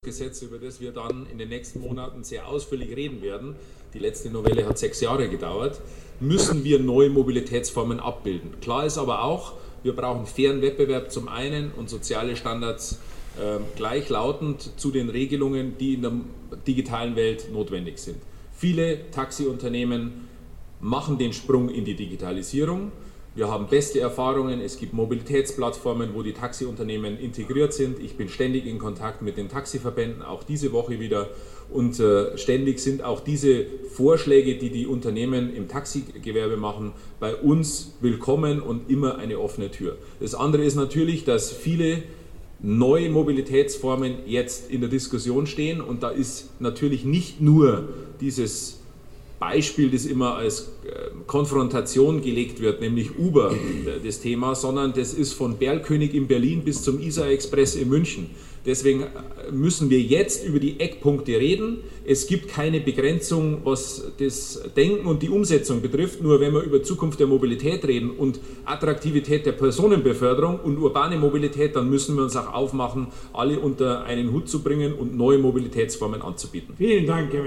Gesetz, über das wir dann in den nächsten Monaten sehr ausführlich reden werden, die letzte Novelle hat 6 Jahre gedauert, müssen wir neue Mobilitätsformen abbilden. Klar ist aber auch, wir brauchen fairen Wettbewerb zum einen und soziale Standards gleichlautend zu den Regelungen, die in der digitalen Welt notwendig sind. Viele Taxiunternehmen machen den Sprung in die Digitalisierung. Wir haben beste Erfahrungen, es gibt Mobilitätsplattformen, wo die Taxiunternehmen integriert sind. Ich bin ständig in Kontakt mit den Taxiverbänden, auch diese Woche wieder. Und ständig sind auch diese Vorschläge, die die Unternehmen im Taxigewerbe machen, bei uns willkommen und immer eine offene Tür. Das andere ist natürlich, dass viele neue Mobilitätsformen jetzt in der Diskussion stehen. Und da ist natürlich nicht nur dieses Beispiel, das immer als Konfrontation gelegt wird, nämlich Uber, das Thema, sondern das ist von Berlkönig in Berlin bis zum Isar-Express in München. Deswegen müssen wir jetzt über die Eckpunkte reden. Es gibt keine Begrenzung, was das Denken und die Umsetzung betrifft. Nur wenn wir über Zukunft der Mobilität reden und Attraktivität der Personenbeförderung und urbane Mobilität, dann müssen wir uns auch aufmachen, alle unter einen Hut zu bringen und neue Mobilitätsformen anzubieten. Vielen Dank, Herr